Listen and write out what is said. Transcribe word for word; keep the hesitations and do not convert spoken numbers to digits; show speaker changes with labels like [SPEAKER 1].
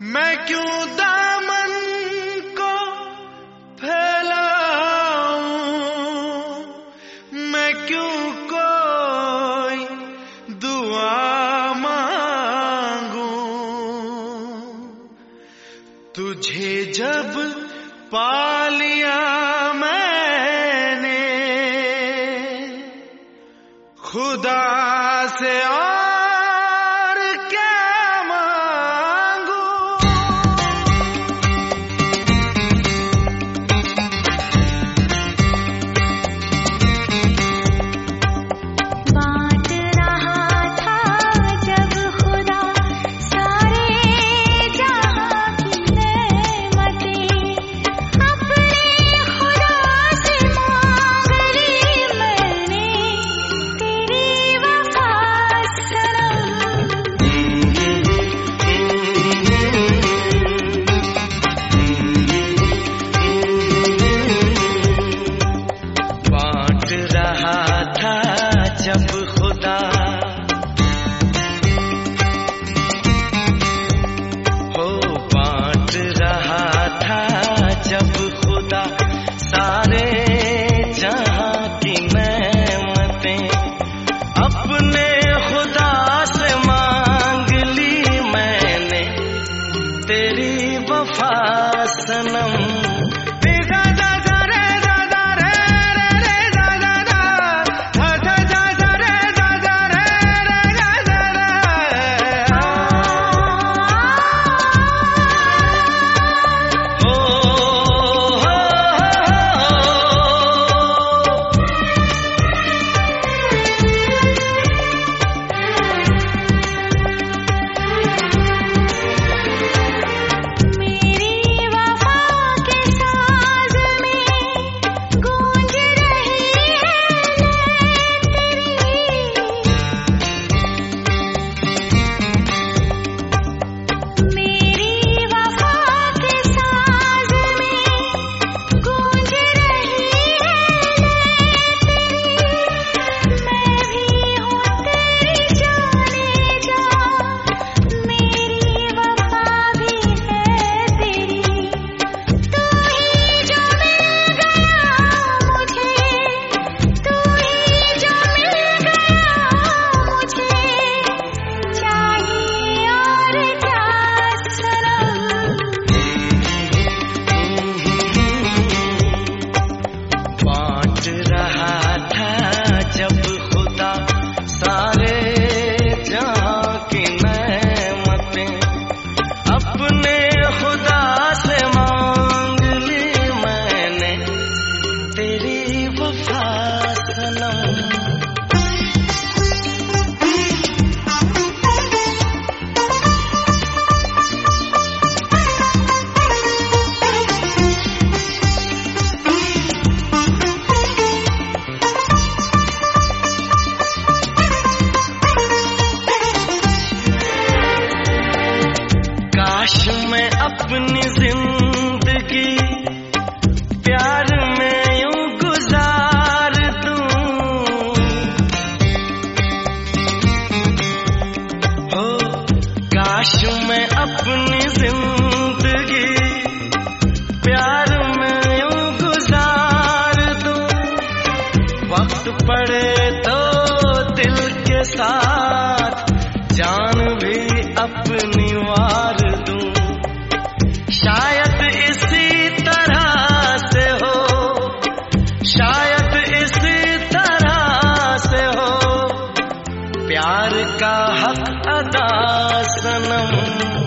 [SPEAKER 1] मैं क्यों दामन को फैलाऊं, मैं क्यों कोई दुआ मांगूं। तुझे जब पा लिया मैंने खुदा से और क्या मांगू।
[SPEAKER 2] बांट रहा था जब खुदा सारे जहां की नेमतें, अपने खुदा से मांग ली मैंने तेरी वफा सनम।
[SPEAKER 1] बांट रहा था जब खुदा हो, बांट रहा था जब खुदा सारे जहां की नेमतें, अपने खुदा से मांग ली मैंने तेरी वफा सनम।
[SPEAKER 2] मेरी वफा के साज में गूंज रही है तेरी। मेरी वफा के साज में गूंज रही है तेरी। मैं भी हूँ तेरी जाने जा, मेरी वफा भी है तेरी। तू ही जो मिल गया मुझे, तू ही जो मिल गया मुझे, चाहिए और क्या सनम।
[SPEAKER 1] बांट रहा था जब खुदा सारे जहां की नेमतें, अपने खुदा से मांग ली मैंने तेरी वफा सनम। काश मैं अपनी जिंदगी प्यार में यूं गुजार दूं, हो काश मैं अपनी जिंदगी प्यार में यूं गुजार दूं। वक्त पड़े तो दिल के साथ जान भी अपनी वार दूं। शायद इसी तरह से हो, शायद इसी तरह से हो प्यार का हक अदा सनम।